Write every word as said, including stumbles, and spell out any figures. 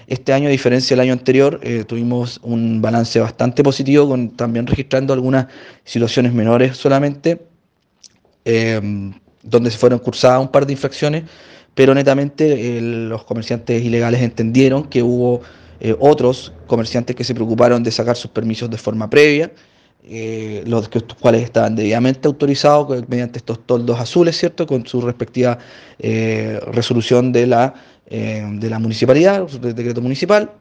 Este año, a diferencia del año anterior, eh, tuvimos un balance bastante positivo, con también registrando algunas situaciones menores solamente, eh, donde se fueron cursadas un par de infracciones, pero netamente eh, los comerciantes ilegales entendieron que hubo eh, otros comerciantes que se preocuparon de sacar sus permisos de forma previa, eh, los que, cuales estaban debidamente autorizados mediante estos toldos azules, ¿cierto? Con su respectiva eh, resolución de la, eh, de la municipalidad, del decreto municipal.